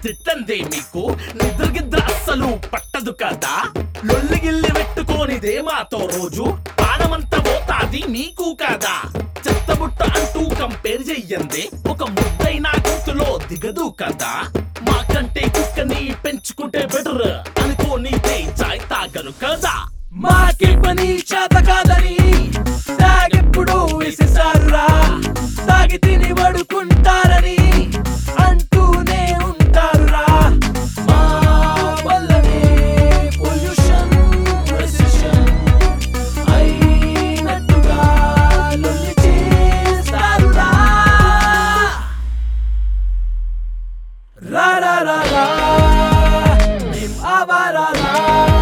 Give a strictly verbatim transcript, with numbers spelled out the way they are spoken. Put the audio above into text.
తిట్టందే మీకు నిద్రగిద్ర అస్సలు పట్టదు కదా లొల్లి గిల్లి పెట్టుకోనిదే మాతో రోజు పానమంతా పోతాది మీకు కదా చెత్తబుట్ట అంటూ కంపేర్ చెయ్యందే ఒక ముద్దైనా గొంతులో దిగదు కదా మాకంటే కుక్కని పెంచుకుంటే బెటర్ అనుకోనిదే చాయ్ తాగరు కదా మాకి పని చేత కాదని తాగెప్పుడు వేసేసారురా తాగి తిని పడుకుంటారని అంటూనే ఉంటారురా మా వల్లనే పొల్యూషన్ రెసిషన్ అయినట్టుగా లొల్లి చేస్తారురా రా రా రా రా మేం ఆవారారా